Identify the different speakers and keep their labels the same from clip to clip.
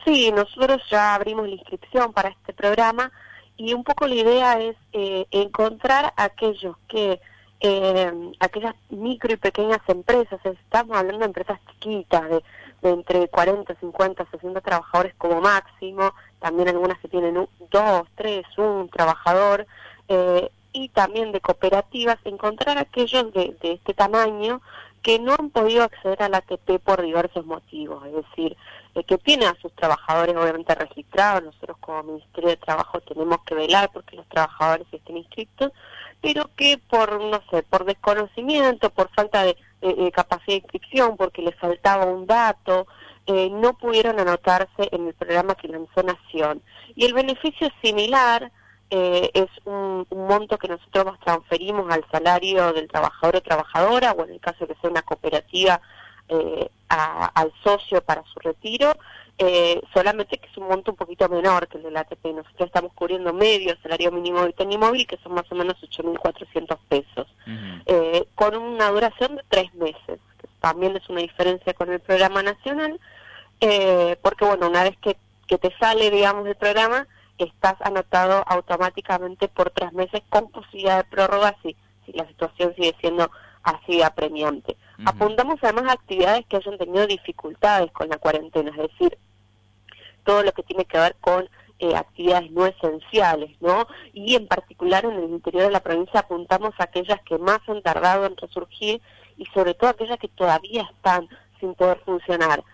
Speaker 1: Sí, nosotros ya abrimos la inscripción para este programa y un poco la idea es encontrar a aquellos que, aquellas micro y pequeñas empresas, estamos hablando de empresas chiquitas, de entre 40, 50, 60 trabajadores como máximo, también algunas que tienen dos, tres, un trabajador, y también de cooperativas, encontrar a aquellos de este tamaño que no han podido acceder a la ATP por diversos motivos, es decir, que tiene a sus trabajadores obviamente registrados. Nosotros como Ministerio de Trabajo tenemos que velar porque los trabajadores estén inscritos, pero que por, no sé, por desconocimiento, por falta de capacidad de inscripción, porque les faltaba un dato, no pudieron anotarse en el programa que lanzó Nación. Y el beneficio es similar, es un monto que nosotros transferimos al salario del trabajador o trabajadora, o en el caso de que sea una cooperativa, al socio para su retiro, solamente que es un monto un poquito menor que el de la ATP. Nosotros estamos cubriendo medio salario mínimo vital y móvil, que son más o menos 8.400 pesos, con una duración de 3 meses, que también es una diferencia con el programa nacional, porque bueno, una vez que te sale, digamos, el programa, estás anotado automáticamente por 3 meses con posibilidad de prórroga si la situación sigue siendo así apremiante. Apuntamos además a actividades que hayan tenido dificultades con la cuarentena, es decir, todo lo que tiene que ver con actividades no esenciales, ¿no? Y en particular en el interior de la provincia apuntamos a aquellas que más han tardado en resurgir y sobre todo aquellas que todavía están sin poder funcionar.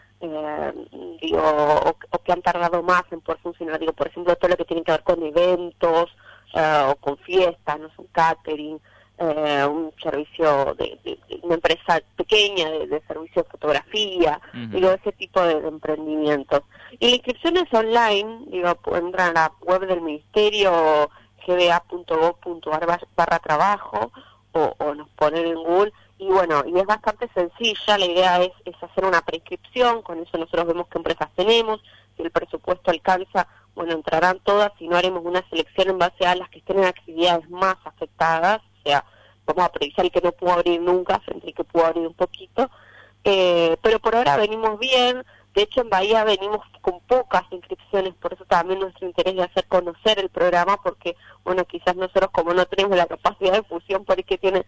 Speaker 1: O que han tardado más en poder funcionar, digo, por ejemplo, todo lo que tiene que ver con eventos o con fiestas, no son catering, un servicio de una empresa pequeña de servicio de fotografía, digo, ese tipo de emprendimientos. Y la inscripción es online, digo, entran a la web del Ministerio, gba.gov.ar/trabajo, o nos ponen en Google. Y bueno, y es bastante sencilla, la idea es hacer una preinscripción, con eso nosotros vemos qué empresas tenemos, si el presupuesto alcanza, bueno, entrarán todas, si no haremos una selección en base a las que estén en actividades más afectadas, o sea, vamos a priorizar el que no pudo abrir nunca frente al que pudo abrir un poquito, pero por ahora venimos bien. De hecho en Bahía venimos con pocas inscripciones, por eso también nuestro interés de hacer conocer el programa, porque bueno, quizás nosotros como no tenemos la capacidad de fusión por el que tiene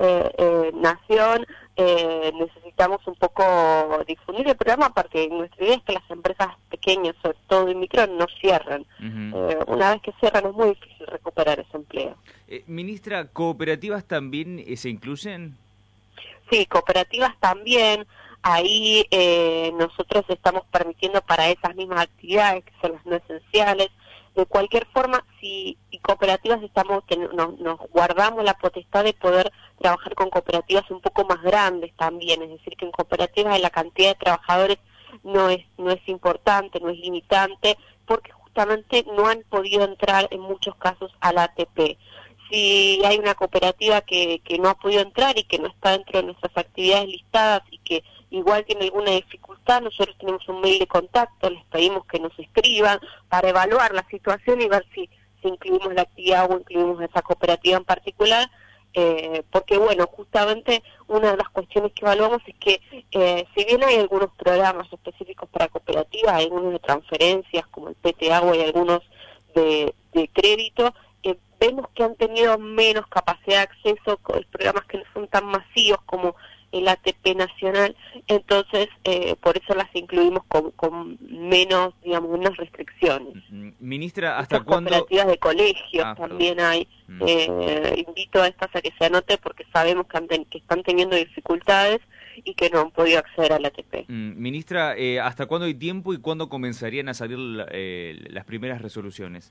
Speaker 1: Nación, necesitamos un poco difundir el programa, porque nuestra idea es que las empresas pequeñas, sobre todo en micro, no cierren. Una vez que cierran es muy difícil recuperar ese empleo.
Speaker 2: Ministra, ¿cooperativas también se incluyen?
Speaker 1: Sí, cooperativas también. Ahí nosotros estamos permitiendo para esas mismas actividades, que son las no esenciales. De cualquier forma, si cooperativas nos guardamos la potestad de poder trabajar con cooperativas un poco más grandes también, es decir, que en cooperativas la cantidad de trabajadores no es importante, no es limitante, porque justamente no han podido entrar en muchos casos a la ATP. Si hay una cooperativa que no ha podido entrar y que no está dentro de nuestras actividades listadas y que igual tiene alguna dificultad, nosotros tenemos un mail de contacto, les pedimos que nos escriban para evaluar la situación y ver si incluimos la actividad o incluimos esa cooperativa en particular, porque bueno, justamente una de las cuestiones que evaluamos es que si bien hay algunos programas específicos para cooperativas, hay algunos de transferencias como el PT Agua y algunos de crédito, vemos que han tenido menos capacidad de acceso con programas que no son tan masivos como el ATP nacional, entonces por eso las incluimos con menos, digamos, menos restricciones.
Speaker 2: Ministra, ¿hasta cuándo?
Speaker 1: Cooperativas de colegios también hay. Invito a estas a que se anote porque sabemos que están teniendo dificultades y que no han podido acceder al ATP.
Speaker 2: Ministra, ¿hasta cuándo hay tiempo y cuándo comenzarían a salir las primeras resoluciones?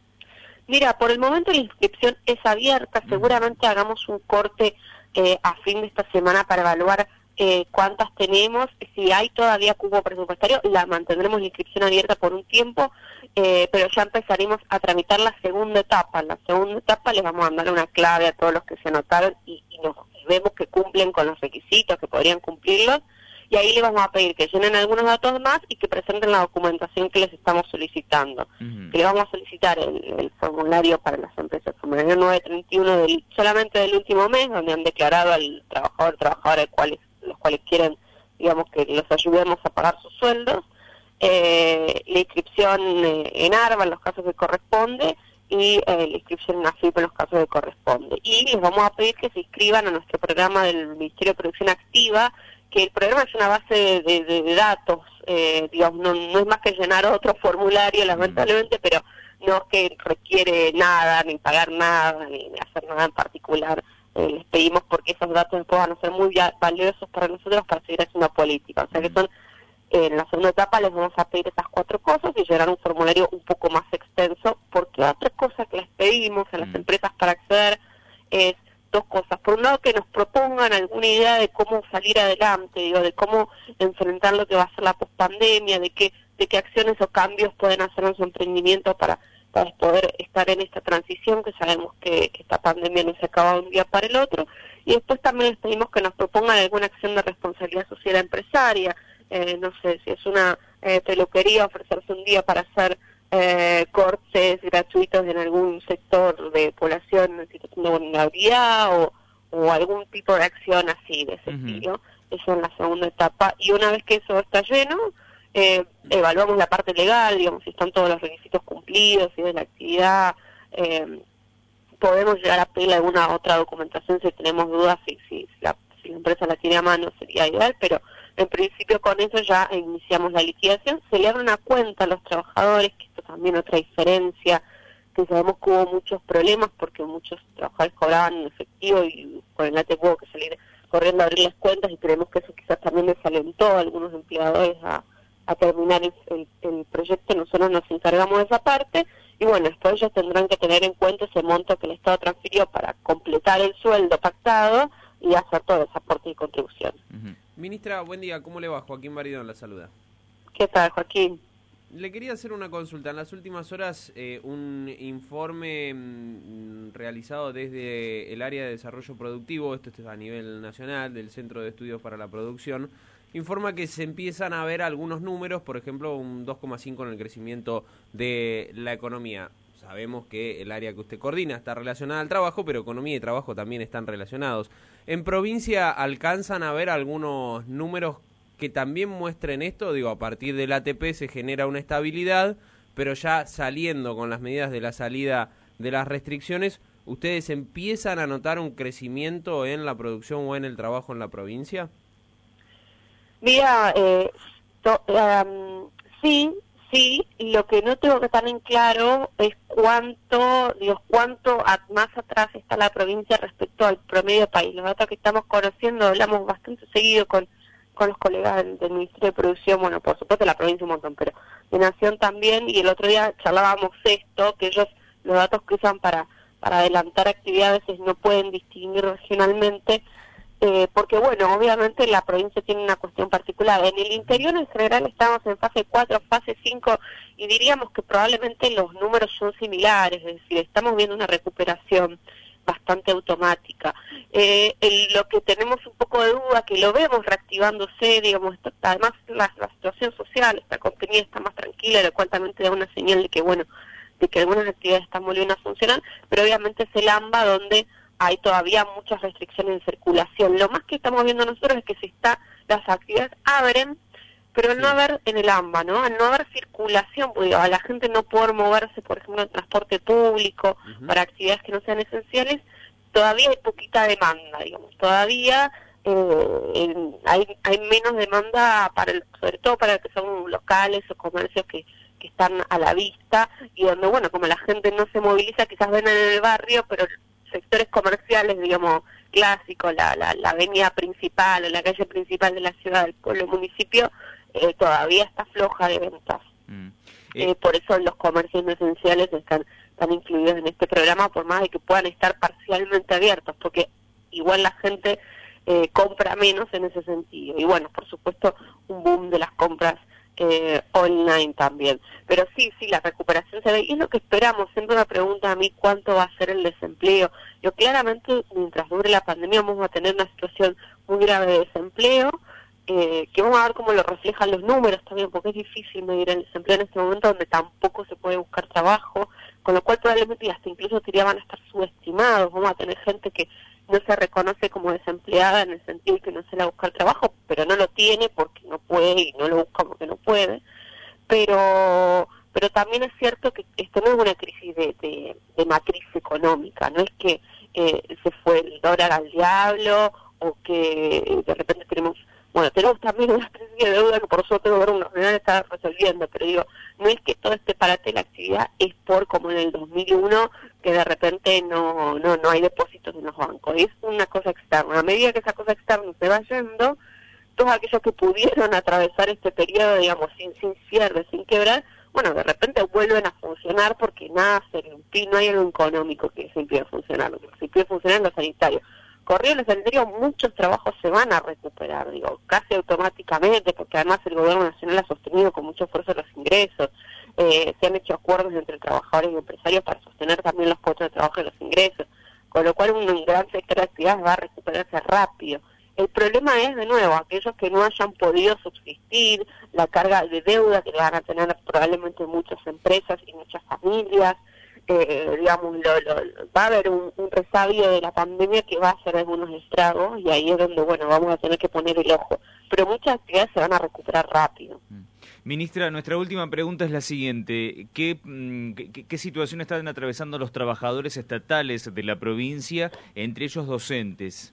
Speaker 1: Mira, por el momento la inscripción es abierta, seguramente hagamos un corte a fin de esta semana para evaluar cuántas tenemos. Si hay todavía cupo presupuestario, la mantendremos la inscripción abierta por un tiempo, pero ya empezaremos a tramitar la segunda etapa. En la segunda etapa les vamos a mandar una clave a todos los que se anotaron y vemos que cumplen con los requisitos, que podrían cumplirlos, y ahí les vamos a pedir que llenen algunos datos más y que presenten la documentación que les estamos solicitando. Que les vamos a solicitar el formulario para las empresas, el formulario 931 solamente del último mes, donde han declarado al trabajadora, los cuales quieren, digamos, que los ayudemos a pagar sus sueldos, la inscripción en ARBA en los casos que corresponde y la inscripción en AFIP en los casos que corresponde. Y les vamos a pedir que se inscriban a nuestro programa del Ministerio de Producción Activa, que el programa es una base de datos, digamos, no es más que llenar otro formulario, lamentablemente, pero no es que requiere nada, ni pagar nada, ni hacer nada en particular. Les pedimos porque esos datos después van a ser muy valiosos para nosotros para seguir haciendo política. O sea que son, en la segunda etapa les vamos a pedir esas 4 cosas y llenar un formulario un poco más extenso, porque otra cosa que les pedimos a las empresas para acceder es 2 cosas. Por un lado, que nos propongan alguna idea de cómo salir adelante, digo, de cómo enfrentar lo que va a ser la pospandemia, de qué acciones o cambios pueden hacer en su emprendimiento para poder estar en esta transición, que sabemos que esta pandemia no se acaba de un día para el otro. Y después también les pedimos que nos propongan alguna acción de responsabilidad social empresaria, no sé, si es una peluquería, ofrecerse un día para hacer cortes gratuitos en algún sector de población en situación de vulnerabilidad o algún tipo de acción así, de ese estilo. Eso en la segunda etapa. Y una vez que eso está lleno, evaluamos la parte legal, digamos, si están todos los requisitos cumplidos, si de la actividad, podemos llegar a pedirle alguna otra documentación si tenemos dudas, si la empresa la tiene a mano sería ideal, pero en principio con eso ya iniciamos la liquidación. Se le abre una cuenta a los trabajadores, que esto también otra diferencia, que sabemos que hubo muchos problemas porque muchos trabajadores cobraban en efectivo y con el ATE hubo que salir corriendo a abrir las cuentas, y creemos que eso quizás también desalentó a algunos empleadores a terminar el proyecto. Nosotros nos encargamos de esa parte y bueno, después ellos tendrán que tener en cuenta ese monto que el Estado transfirió para completar el sueldo pactado y hacer todo ese aporte y contribución.
Speaker 3: Ministra, buen día, ¿cómo le va? Joaquín Baridón la saluda.
Speaker 1: ¿Qué tal, Joaquín?
Speaker 3: Le quería hacer una consulta. En las últimas horas, un informe realizado desde el área de desarrollo productivo, esto es a nivel nacional, del Centro de Estudios para la Producción, informa que se empiezan a ver algunos números, por ejemplo, un 2,5 en el crecimiento de la economía. Sabemos que el área que usted coordina está relacionada al trabajo, pero economía y trabajo también están relacionados. ¿En provincia alcanzan a ver algunos números que también muestren esto? Digo, a partir del ATP se genera una estabilidad, pero ya saliendo con las medidas de la salida de las restricciones, ¿ustedes empiezan a notar un crecimiento en la producción o en el trabajo en la provincia?
Speaker 1: Mira, sí, lo que no tengo que estar en claro es cuánto más atrás está la provincia respecto al promedio país. Los datos que estamos conociendo, hablamos bastante seguido con los colegas del Ministerio de Producción, bueno, por supuesto la provincia un montón, pero de Nación también, y el otro día charlábamos esto, que ellos los datos que usan para adelantar actividades no pueden distinguir regionalmente, porque bueno, obviamente la provincia tiene una cuestión particular. En el interior en general estamos en fase 4, fase 5, y diríamos que probablemente los números son similares, es decir, estamos viendo una recuperación bastante automática. Lo que tenemos un poco de duda, que lo vemos reactivándose, digamos, además la situación social está contenida, está más tranquila, lo cual también te da una señal de que, bueno, de que algunas actividades están volviendo a funcionar, pero obviamente es el AMBA donde hay todavía muchas restricciones de circulación. Lo más que estamos viendo nosotros es que las actividades abren, pero al no haber en el AMBA, ¿no? Al no haber circulación, pues, a la gente no poder moverse, por ejemplo, en transporte público, para actividades que no sean esenciales, todavía hay poquita demanda, digamos. Todavía hay menos demanda, sobre todo para que son locales o comercios que están a la vista, y donde, bueno, como la gente no se moviliza, quizás ven en el barrio, pero sectores comerciales, digamos, clásicos, la avenida principal o la calle principal de la ciudad, del pueblo, municipio, todavía está floja de ventas. Por eso los comercios no esenciales están incluidos en este programa, por más de que puedan estar parcialmente abiertos, porque igual la gente compra menos en ese sentido. Y bueno, por supuesto, un boom de las compras online también. Pero sí, la recuperación se ve, y es lo que esperamos. Siempre me preguntan a mí cuánto va a ser el desempleo. Yo claramente, mientras dure la pandemia, vamos a tener una situación muy grave de desempleo, que vamos a ver cómo lo reflejan los números también, porque es difícil medir el desempleo en este momento donde tampoco se puede buscar trabajo, con lo cual probablemente hasta incluso van a estar subestimados. Vamos a tener gente que no se reconoce como desempleada en el sentido de que no se le va a buscar trabajo, pero no lo tiene porque no puede, y no lo busca porque no puede. pero también es cierto que esto no es una crisis de matriz económica, no es que se fue el dólar al diablo o que de repente tenemos también una crisis de deuda que por suerte el gobierno nacional está resolviendo, pero digo, no es que todo este parate de la actividad es por como en el 2001 que de repente no hay depósitos en los bancos, es una cosa externa. A medida que esa cosa externa se va yendo, todos aquellos que pudieron atravesar este periodo, digamos, sin cierre, sin quebrar, bueno, de repente vuelven a funcionar porque nada no hay algo económico que se impida funcionar, lo que se impide funcionar es lo sanitario. Corrido en lo sanitario, muchos trabajos se van a recuperar, digo, casi automáticamente, porque además el gobierno nacional ha sostenido con mucho esfuerzo los ingresos, se han hecho acuerdos entre trabajadores y empresarios para sostener también los puestos de trabajo y los ingresos, con lo cual un gran sector de actividades va a recuperarse rápido. El problema es, de nuevo, aquellos que no hayan podido subsistir, la carga de deuda que van a tener probablemente muchas empresas y muchas familias, digamos, va a haber un resabio de la pandemia que va a hacer algunos estragos y ahí es donde, bueno, vamos a tener que poner el ojo. Pero muchas actividades se van a recuperar rápido.
Speaker 2: Ministra, nuestra última pregunta es la siguiente. ¿Qué situación están atravesando los trabajadores estatales de la provincia, entre ellos docentes?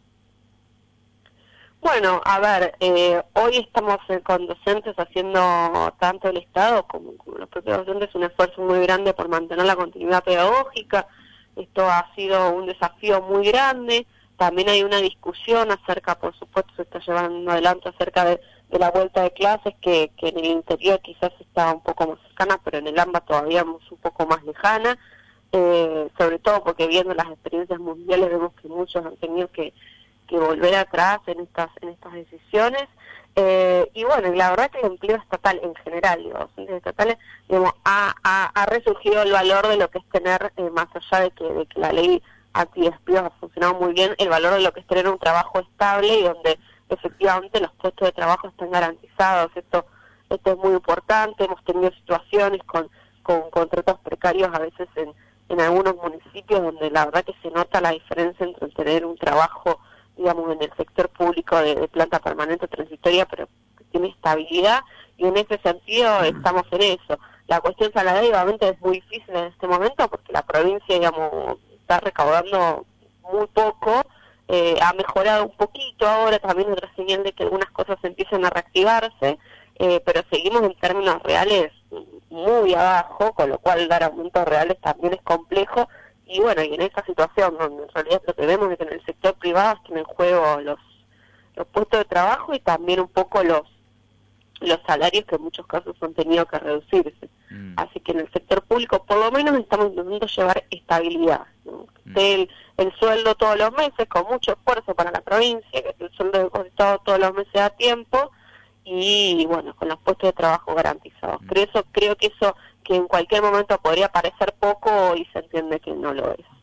Speaker 1: Bueno, a ver, hoy estamos con docentes haciendo, tanto el Estado como los propios docentes, un esfuerzo muy grande por mantener la continuidad pedagógica. Esto ha sido un desafío muy grande. También hay una discusión acerca, por supuesto, se está llevando adelante acerca de la vuelta de clases, que en el interior quizás está un poco más cercana, pero en el AMBA todavía es un poco más lejana. Sobre todo porque viendo las experiencias mundiales vemos que muchos han tenido que volver atrás en estas decisiones, y bueno, la verdad que el empleo estatal en general, digo, docentes estatales, digamos, ha resurgido el valor de lo que es tener, más allá de que la ley antidespidos ha funcionado muy bien, el valor de lo que es tener un trabajo estable y donde efectivamente los puestos de trabajo están garantizados. Esto es muy importante. Hemos tenido situaciones con contratos precarios a veces en algunos municipios donde la verdad que se nota la diferencia entre tener un trabajo, digamos, en el sector público de planta permanente o transitoria, pero que tiene estabilidad, y en ese sentido estamos en eso. La cuestión salarial obviamente es muy difícil en este momento porque la provincia, digamos, está recaudando muy poco, ha mejorado un poquito ahora, también otra señal de que algunas cosas empiezan a reactivarse, pero seguimos en términos reales muy abajo, con lo cual dar aumentos reales también es complejo. Y bueno, y en esa situación donde en realidad lo que vemos es que en el sector privado están en juego los puestos de trabajo y también un poco los salarios que en muchos casos han tenido que reducirse. Así que en el sector público por lo menos estamos intentando llevar estabilidad, ¿no? El sueldo todos los meses con mucho esfuerzo para la provincia, que el sueldo depositado todos los meses a tiempo y bueno, con los puestos de trabajo garantizados. Creo que eso que en cualquier momento podría parecer poco y se entiende que no lo es.